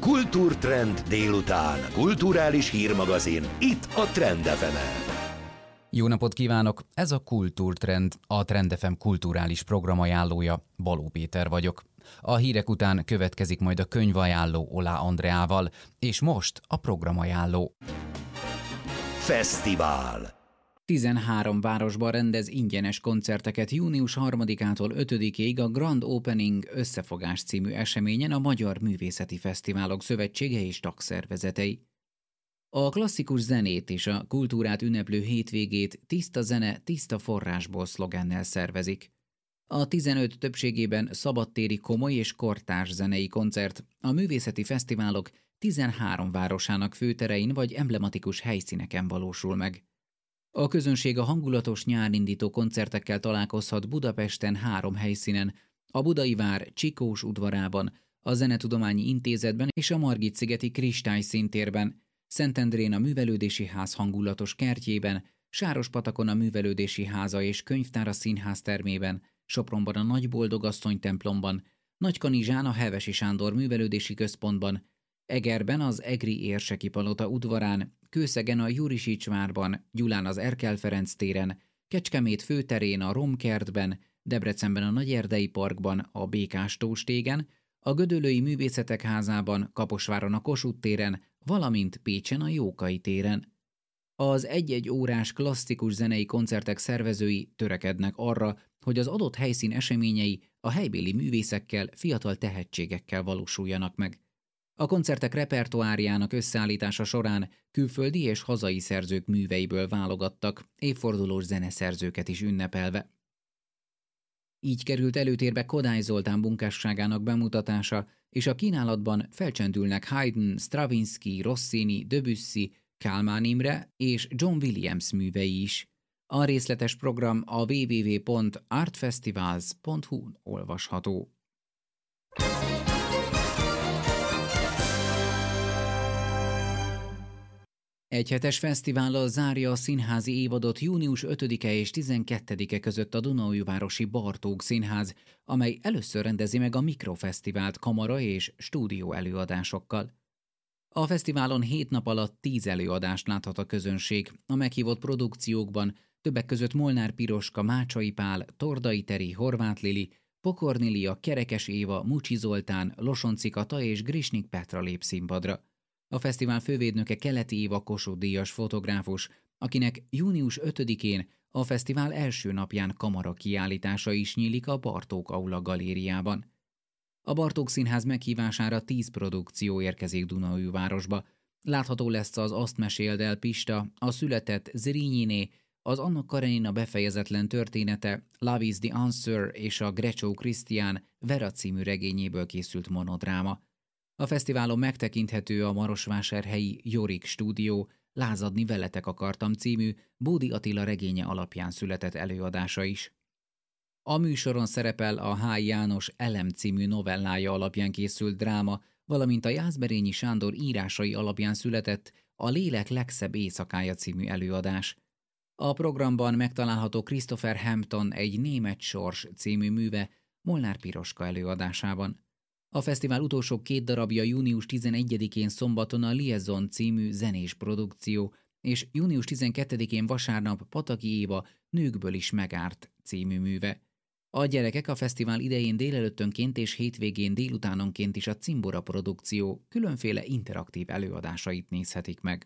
Kultúrtrend délután. Kulturális hírmagazin. Itt a Trend FM-en. Jó napot kívánok! Ez a Kultúrtrend, a Trend FM kulturális programajánlója. Baló Péter vagyok. A hírek után következik majd a könyvajánló Olá Andreával, és most a programajánló. Fesztivál. 13 városban rendez ingyenes koncerteket június 3-ától 5-ig a Grand Opening Összefogás című eseményen a Magyar Művészeti Fesztiválok Szövetsége és tagszervezetei. A klasszikus zenét és a kultúrát ünneplő hétvégét tiszta zene, tiszta forrásból szlogennel szervezik. A 15 többségében szabadtéri komoly és kortárs zenei koncert a művészeti fesztiválok 13 városának főterein vagy emblematikus helyszíneken valósul meg. A közönség a hangulatos nyárindító koncertekkel találkozhat Budapesten 3 helyszínen, a Budai Vár Csikós udvarában, a Zenetudományi Intézetben és a Margit-szigeti Kristály-színtérben, Szentendrén a Művelődési Ház hangulatos kertjében, Sárospatakon a Művelődési Háza és Könyvtára Színház termében, Sopronban a Nagyboldogasszony templomban, Nagykanizsán a Hevesi Sándor Művelődési Központban, Egerben az Egri Érseki Palota udvarán, Kőszegen a Jurisics várban, Gyulán az Erkel Ferenc téren, Kecskemét főterén a Romkertben, Debrecenben a Nagyerdei Parkban, a Békás-Tós tégen, a Gödöllői Művészetek Házában, Kaposváron a Kossuth téren, valamint Pécsen a Jókai téren. Az egy-egy órás klasszikus zenei koncertek szervezői törekednek arra, hogy az adott helyszín eseményei a helybéli művészekkel, fiatal tehetségekkel valósuljanak meg. A koncertek repertoárjának összeállítása során külföldi és hazai szerzők műveiből válogattak, évfordulós zeneszerzőket is ünnepelve. Így került előtérbe Kodály Zoltán munkásságának bemutatása, és a kínálatban felcsendülnek Haydn, Stravinsky, Rossini, Debussy, Kálmán Imre és John Williams művei is. A részletes program a www.artfestivals.hu-n olvasható. Egyhetes fesztivállal zárja a színházi évadot június 5-e és 12-e között a Dunaújvárosi Bartók Színház, amely először rendezi meg a Mikrofesztivált kamara és stúdió előadásokkal. A fesztiválon 7 nap alatt 10 előadást láthat a közönség, a meghívott produkciókban többek között Molnár Piroska, Mácsai Pál, Tordai Teri, Horváth Lili, Pokornilia, Kerekes Éva, Mucsi Zoltán, Losonci Kata és Grisnik Petra lép színpadra. A fesztivál fővédnöke Keleti Éva Kossuth-díjas fotográfus, akinek június 5-én a fesztivál első napján kamara kiállítása is nyílik a Bartók Aula galériában. A Bartók Színház meghívására 10 produkció érkezik Dunaújvárosba. Látható lesz az Azt meséld el Pista, a Született Zrínyiné, az Anna Karenina befejezetlen története, Love is the Answer és a Grecsó Krisztián Vera című regényéből készült monodráma. A fesztiválon megtekinthető a marosvásárhelyi Jorik stúdió Lázadni veletek akartam című Bódi Attila regénye alapján született előadása is. A műsoron szerepel a H. János Elem című novellája alapján készült dráma, valamint a Jászberényi Sándor írásai alapján született a Lélek legszebb éjszakája című előadás. A programban megtalálható Christopher Hampton Egy német sors című műve Molnár Piroska előadásában. A fesztivál utolsó 2 darabja június 11-én szombaton a Liaison című zenés produkció, és június 12-én vasárnap Pataki Éva Nőkből is megárt című műve. A gyerekek a fesztivál idején délelőttönként és hétvégén délutánonként is a Cimbora produkció különféle interaktív előadásait nézhetik meg.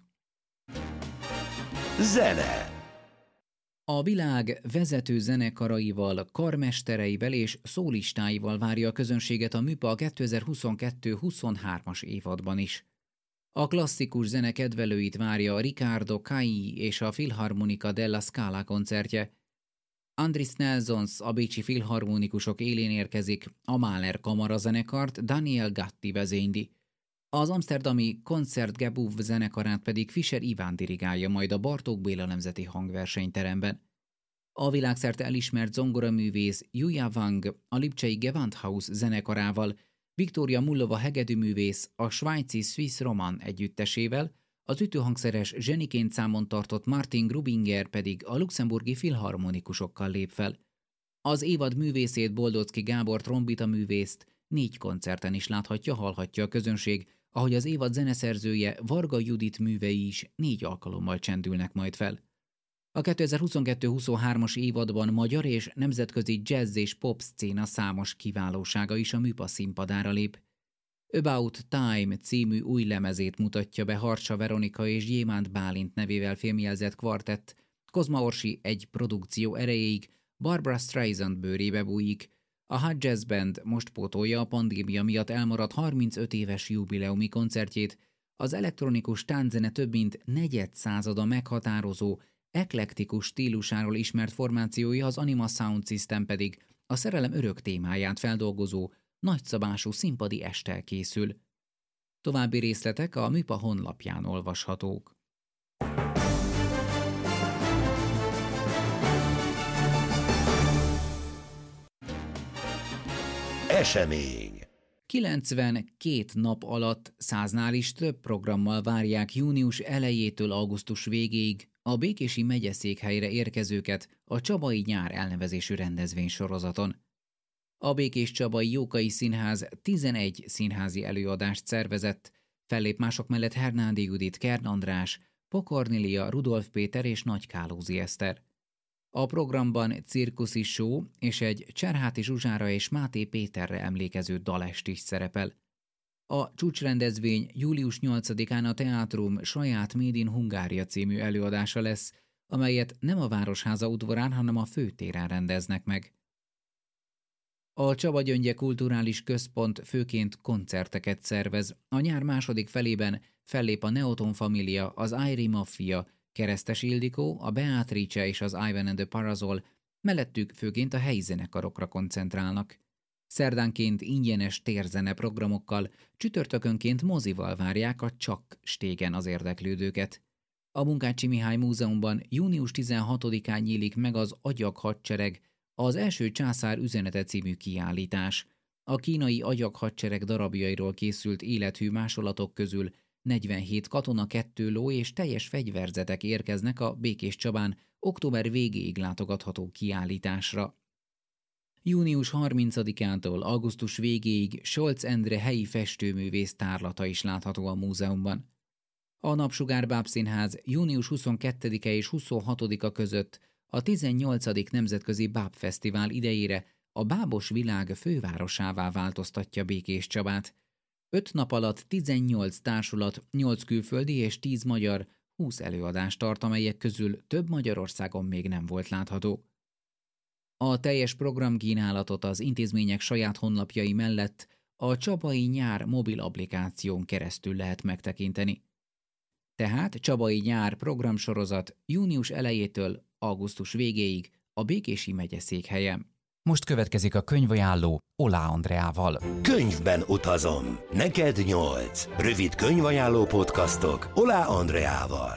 Zene. A világ vezető zenekaraival, karmestereivel és szólistáival várja a közönséget a MÜPA 2022-23-as évadban is. A klasszikus zene kedvelőit várja a Riccardo Cailli és a Filharmonica della Scala koncertje. Andris Nelsons, a bécsi filharmonikusok élén érkezik, a Mahler kamarazenekart Daniel Gatti vezényli. Az amszterdami Concertgebouw zenekarát pedig Fischer Iván dirigálja majd a Bartók Béla Nemzeti Hangversenyteremben. A világszerte elismert zongoraművész Julia Wang a lipcsei Gewandhaus zenekarával, Viktória Mullova hegedűművész a svájci Swiss Roman együttesével, az ütőhangszeres zseniként számon tartott Martin Grubinger pedig a luxemburgi filharmonikusokkal lép fel. Az évad művészét, Boldocki Gábor trombita művészt 4 koncerten is láthatja, hallhatja a közönség, ahogy az évad zeneszerzője Varga Judit művei is 4 alkalommal csendülnek majd fel. A 2022-23-as évadban magyar és nemzetközi jazz és pop szcéna számos kiválósága is a műpa színpadára lép. About Time című új lemezét mutatja be Harcsa Veronika és Gyémánt Bálint nevével fémjelzett kvartett, Kozma Orsi egy produkció erejéig Barbra Streisand bőrébe bújik. A Hot Jazz Band most pótolja a pandémia miatt elmaradt 35 éves jubileumi koncertjét, az elektronikus tánczene több mint negyedszázada meghatározó, eklektikus stílusáról ismert formációja, az Anima Sound System pedig a szerelem örök témáját feldolgozó, nagyszabású színpadi esttel készül. További részletek a műpa honlapján olvashatók. Esemény. 92 nap alatt 100-nál is több programmal várják június elejétől augusztus végéig a Békési megyeszékhelyre érkezőket a Csabai Nyár elnevezésű rendezvénysorozaton. A Békés-Csabai Jókai Színház 11 színházi előadást szervezett, fellép mások mellett Hernádi Judit, Kern András, Pokornilia, Rudolf Péter és Nagy Kálózi Eszter. A programban cirkuszi show és egy Cserháti Zsuzsára és Máté Péterre emlékező dalest is szerepel. A csúcsrendezvény július 8-án a Teátrum saját Made in Hungária című előadása lesz, amelyet nem a Városháza udvarán, hanem a főtéren rendeznek meg. A Csaba Gyöngye Kulturális Központ főként koncerteket szervez. A nyár második felében fellép a Neoton Família, az Airi Mafia, Keresztes Ildikó, a Beatrice és az Ivan and the Parasol, mellettük főként a helyi zenekarokra koncentrálnak. Szerdánként ingyenes térzene programokkal, csütörtökönként mozival várják a Csak stégen az érdeklődőket. A Munkácsi Mihály Múzeumban június 16-án nyílik meg az Agyak hadsereg, az első császár üzenete című kiállítás. A kínai Agyak hadsereg darabjairól készült élethű másolatok közül 47 katona, 2 ló és teljes fegyverzetek érkeznek a Békés-Csabán október végéig látogatható kiállításra. Június 30-ától augusztus végéig Scholz Endre helyi festőművész tárlata is látható a múzeumban. A Napsugár Bábszínház június 22-e és 26-a között a 18. Nemzetközi Bábfesztivál idejére a bábos világ fővárosává változtatja Békés-Csabát. 5 nap alatt 18 társulat, 8 külföldi és 10 magyar 20 előadást tart, amelyek közül több Magyarországon még nem volt látható. A teljes programkínálatot az intézmények saját honlapjai mellett a Csabai Nyár mobil applikáción keresztül lehet megtekinteni. Tehát Csabai Nyár programsorozat június elejétől augusztus végéig a Békési megyeszékhelyen. Most következik a könyvajánló Oláh Andreával. Könyvben utazom. Neked 8. Rövid könyvajánló podcastok Oláh Andreával.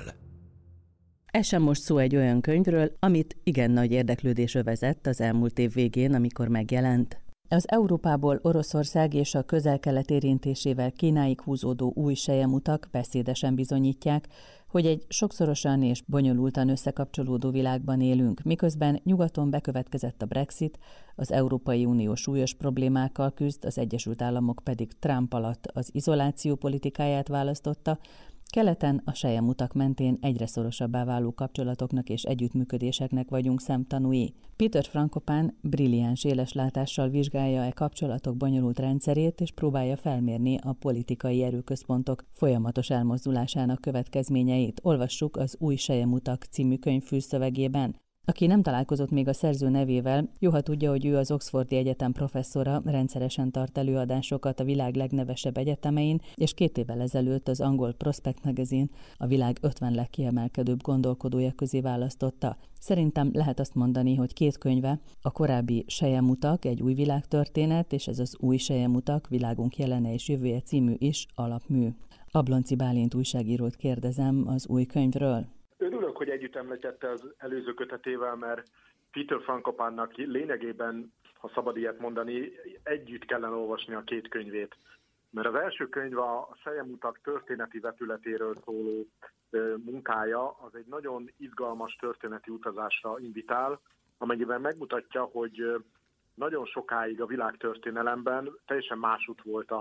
Essen most szó egy olyan könyvről, amit igen nagy érdeklődés övezett az elmúlt év végén, amikor megjelent. Az Európából Oroszország és a Közel-Kelet érintésével Kínáig húzódó új selyemútak beszédesen bizonyítják, hogy egy sokszorosan és bonyolultan összekapcsolódó világban élünk, miközben nyugaton bekövetkezett a Brexit, az Európai Unió súlyos problémákkal küzd, az Egyesült Államok pedig Trump alatt az izoláció politikáját választotta, keleten a selyemútak mentén egyre szorosabbá váló kapcsolatoknak és együttműködéseknek vagyunk szemtanúi. Peter Frankopan brilliáns éleslátással vizsgálja e kapcsolatok bonyolult rendszerét, és próbálja felmérni a politikai erőközpontok folyamatos elmozdulásának következményeit. Olvassuk az Új selyemútak című könyv fülszövegében. Aki nem találkozott még a szerző nevével, jó, ha tudja, hogy ő az Oxfordi Egyetem professzora, rendszeresen tart előadásokat a világ legnevesebb egyetemein, és 2 évvel ezelőtt az angol Prospect Magazine a világ 50 legkiemelkedőbb gondolkodója közé választotta. Szerintem lehet azt mondani, hogy 2 könyve, a korábbi Selyemútak, egy új világtörténet, és ez az Új selyemútak, világunk jelene és jövője című is alapmű. Ablonczy Bálint újságírót kérdezem az új könyvről. Örülök, hogy együtt említette az előző kötetével, mert Peter Frankopannak lényegében, ha szabad ilyet mondani, együtt kellene olvasni a 2 könyvét. Mert az első könyv a selyemútak történeti vetületéről szóló munkája, az egy nagyon izgalmas történeti utazásra invitál, amennyiben megmutatja, hogy nagyon sokáig a világtörténelemben teljesen másút volt a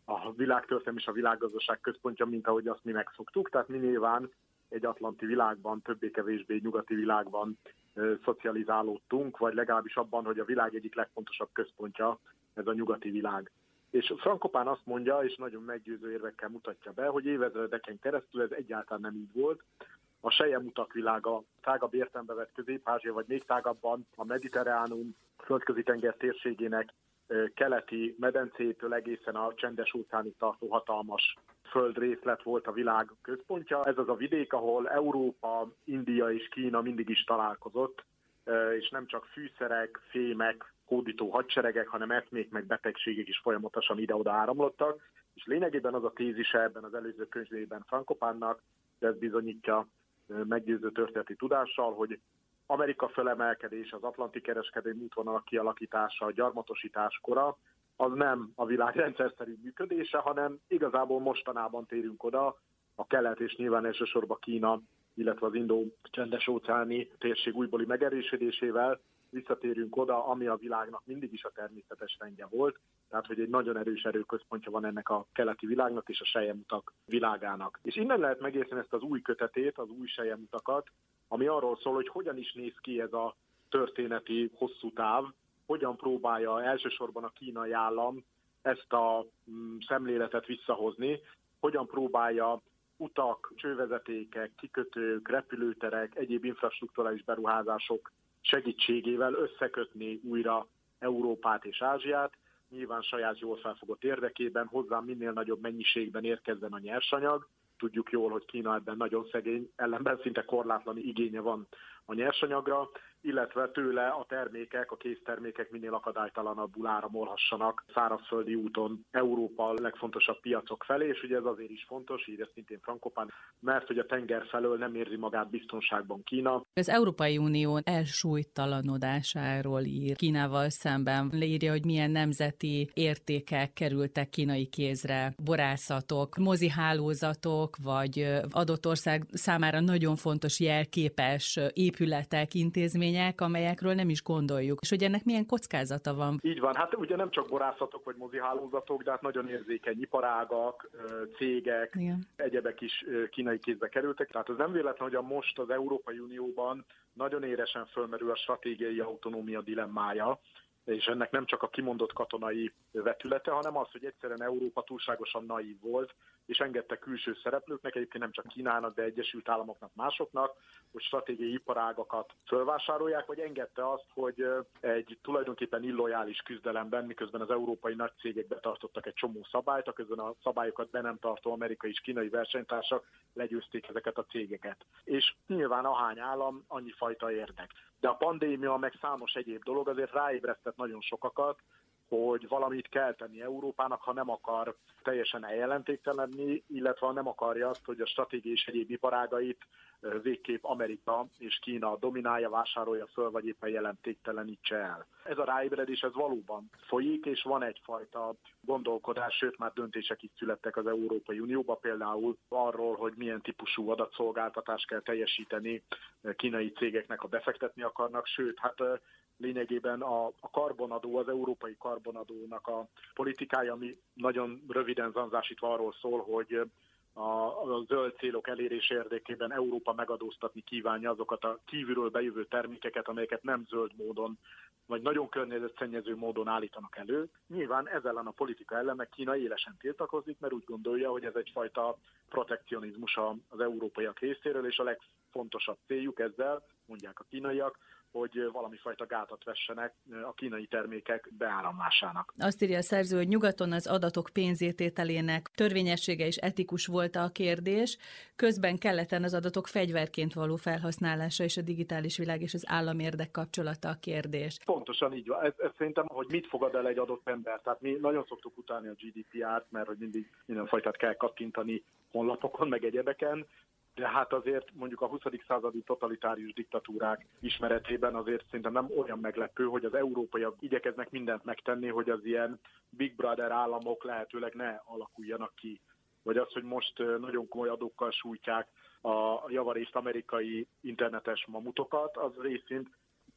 a világtörténelem és a világgazdaság központja, mint ahogy azt mi megszoktuk. Tehát mi nyilván egy atlanti világban, többé-kevésbé nyugati világban szocializálódtunk, vagy legalábbis abban, hogy a világ egyik legfontosabb központja ez a nyugati világ. És Frangopán azt mondja, és nagyon meggyőző érvekkel mutatja be, hogy évezredeken keresztül ez egyáltalán nem így volt. A selyemutak világa tágabb értelembe vett Közép-Ázsia, vagy még tágabban a Mediterránum földközi-tenger térségének keleti medencétől egészen a Csendes-óceánig tartó hatalmas földrészlet volt a világ központja. Ez az a vidék, ahol Európa, India és Kína mindig is találkozott, és nem csak fűszerek, fémek, hódító hadseregek, hanem eszmék meg betegségek is folyamatosan ide-oda áramlottak. És lényegében az a tézise ebben az előző könyvében Frangopánnak, de ez bizonyítja meggyőző történeti tudással, hogy Amerika fölemelkedés, az atlanti kereskedelmi útvonalak kialakítása, a gyarmatosítás kora, az nem a világ rendszerszerű működése, hanem igazából mostanában térünk oda a kelet és nyilván elsősorban Kína, illetve az Indó-csendes-óceáni térség újbóli megerősödésével visszatérünk oda, ami a világnak mindig is a természetes rendje volt, tehát hogy egy nagyon erős erőközpontja van ennek a keleti világnak és a selyemutak világának. És innen lehet megérteni ezt az új kötetét, az új selyemutakat, ami arról szól, hogy hogyan is néz ki ez a történeti hosszú táv, hogyan próbálja elsősorban a kínai állam ezt a szemléletet visszahozni, hogyan próbálja utak, csővezetékek, kikötők, repülőterek, egyéb infrastrukturális beruházások segítségével összekötni újra Európát és Ázsiát, nyilván saját jól felfogott érdekében, hozzá minél nagyobb mennyiségben érkezzen a nyersanyag. Tudjuk jól, hogy Kína ebben nagyon szegény, ellenben szinte korlátlan igénye van a nyersanyagra, illetve tőle a termékek, a késztermékek minél akadálytalanabbul áramolhassanak szárazföldi úton Európa legfontosabb piacok felé, és ugye ez azért is fontos, írja szintén Frangopán, mert hogy a tenger felől nem érzi magát biztonságban Kína. Az Európai Unió elsúlytalanodásáról ír Kínával szemben, leírja, hogy milyen nemzeti értékek kerültek kínai kézre, borászatok, mozihálózatok, vagy adott ország számára nagyon fontos jelképes épületek, intézmények, amelyekről nem is gondoljuk. És hogy ennek milyen kockázata van? Így van, hát ugye nem csak borászatok vagy mozihálózatok, de hát nagyon érzékeny iparágak, cégek, igen, egyebek is kínai kézbe kerültek. Tehát ez nem véletlen, hogy most az Európai Unióban nagyon éresen fölmerül a stratégiai autonómia dilemmája, és ennek nem csak a kimondott katonai vetülete, hanem az, hogy egyszerűen Európa túlságosan naív volt, és engedte külső szereplőknek, egyébként nem csak Kínának, de Egyesült Államoknak, másoknak, hogy stratégiai iparágakat fölvásárolják, vagy engedte azt, hogy egy tulajdonképpen illojális küzdelemben, miközben az európai nagy cégek betartottak egy csomó szabályt, a közben a szabályokat be nem tartó amerikai és kínai versenytársak legyőzték ezeket a cégeket. És nyilván ahány állam, annyi fajta érdek. De a pandémia meg számos egyéb dolog azért ráébresztett nagyon sokakat, hogy valamit kell tenni Európának, ha nem akar teljesen eljelentéktelenni, illetve ha nem akarja azt, hogy a stratégiai és egyéb iparágait végképp Amerika és Kína dominálja, vásárolja föl, vagy éppen jelentéktelenítse el. Ez a ráébredés, ez valóban folyik, és van egyfajta gondolkodás, sőt már döntések is születtek az Európai Unióban, például arról, hogy milyen típusú adatszolgáltatást kell teljesíteni kínai cégeknek, ha befektetni akarnak, sőt, hát lényegében a karbonadó, az európai karbonadónak a politikája, ami nagyon röviden zanzásítva arról szól, hogy a zöld célok elérés érdekében Európa megadóztatni kívánja azokat a kívülről bejövő termékeket, amelyeket nem zöld módon, vagy nagyon környezetszennyező módon állítanak elő. Nyilván ez ellen a politika ellen meg Kína élesen tiltakozik, mert úgy gondolja, hogy ez egyfajta protekcionizmus az európaiak részéről, és a legfontosabb céljuk ezzel, mondják a kínaiak, hogy valami fajta gátat vessenek a kínai termékek beáramlásának. Azt írja a szerző, hogy nyugaton az adatok pénzétételének törvényessége és etikus volt a kérdés, közben keleten az adatok fegyverként való felhasználása és a digitális világ és az állam érdek kapcsolata a kérdés. Pontosan így van. Ez szerintem, hogy mit fogad el egy adott ember. Tehát mi nagyon szoktuk utálni a GDPR-t, mert hogy mindig mindenfajtát kell kattintani honlapokon, meg egyebeken, de hát azért mondjuk a 20. századi totalitárius diktatúrák ismeretében azért szerintem nem olyan meglepő, hogy az európaiak igyekeznek mindent megtenni, hogy az ilyen Big Brother államok lehetőleg ne alakuljanak ki. Vagy az, hogy most nagyon komoly adókkal sújtják a javarészt amerikai internetes mamutokat, az részint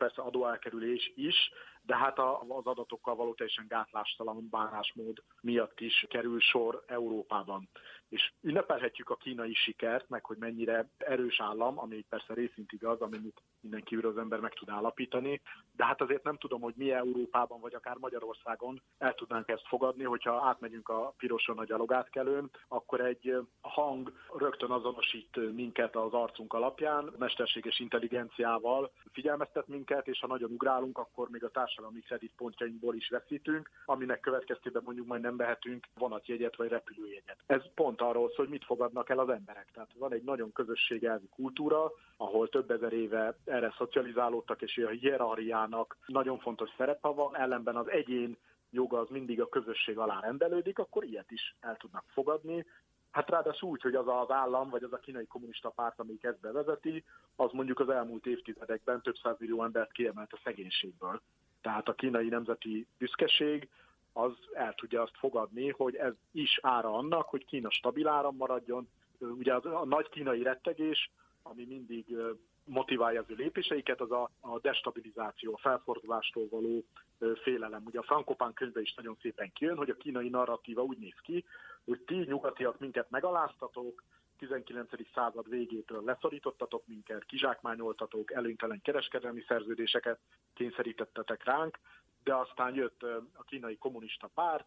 persze adóelkerülés is, de hát az adatokkal való teljesen gátlástalan bánásmód miatt is kerül sor Európában. És ünnepelhetjük a kínai sikert, meg hogy mennyire erős állam, ami persze részint igaz, amit minden kívül az ember meg tud állapítani, de hát azért nem tudom, hogy mi Európában, vagy akár Magyarországon el tudnánk ezt fogadni, hogyha átmegyünk a piroson a gyalogátkelőn, akkor egy hang rögtön azonosít minket az arcunk alapján, mesterséges intelligenciával figyelmeztet minket, és ha nagyon ugrálunk, akkor még a társadalmi kreditpontjainkból is veszítünk, aminek következtében mondjuk majd nem vehetünk vonatjegyet vagy repülőjegyet. Ez pont arról szól, hogy mit fogadnak el az emberek. Tehát van egy nagyon közösségelvű kultúra, ahol több ezer éve erre szocializálódtak, és a hierarchiának nagyon fontos szerepe van, ellenben az egyén joga az mindig a közösség alá rendelődik, akkor ilyet is el tudnak fogadni. Hát ráadásul úgy, hogy az az állam, vagy az a kínai kommunista párt, amelyik ezt bevezeti, az mondjuk az elmúlt évtizedekben több százmillió embert kiemelt a szegénységből. Tehát a kínai nemzeti büszkeség az el tudja azt fogadni, hogy ez is ára annak, hogy Kína stabil áram maradjon. Ugye a nagy kínai rettegés, ami mindig motiválja az ő lépéseiket, az a destabilizáció, a felfordulástól való félelem. Ugye a Frankopán könyvbe is nagyon szépen kijön, hogy a kínai narratíva úgy néz ki, hogy ti nyugatiak minket megaláztatok, 19. század végétől leszorítottatok minket, kizsákmányoltatok, előnytelen kereskedelmi szerződéseket kényszerítettetek ránk, de aztán jött a kínai kommunista párt,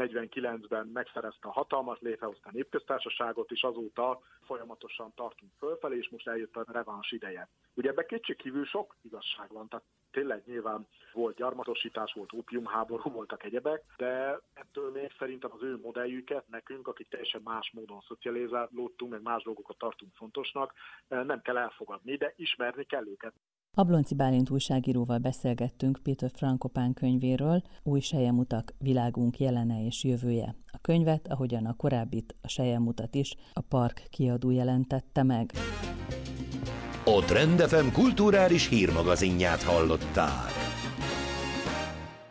49-ben megszerezte a hatalmat, létrehozta a népköztársaságot, és azóta folyamatosan tartunk fölfelé, és most eljött a reváns ideje. Ugye ebben kétségkívül sok igazság van, tehát tényleg nyilván volt gyarmatosítás, volt ópiumháború, voltak egyebek, de ettől még szerintem az ő modelljüket nekünk, akik teljesen más módon szocializálódtunk, meg más dolgokat tartunk fontosnak, nem kell elfogadni, de ismerni kell őket. Ablonczy Bálint újságíróval beszélgettünk Peter Frankopán könyvéről, Új selyemutak, világunk jelene és jövője. A könyvet, ahogyan a korábbit, a selyemmutat is, a Park kiadó jelentette meg. A Trend FM kulturális hírmagazinját hallottál.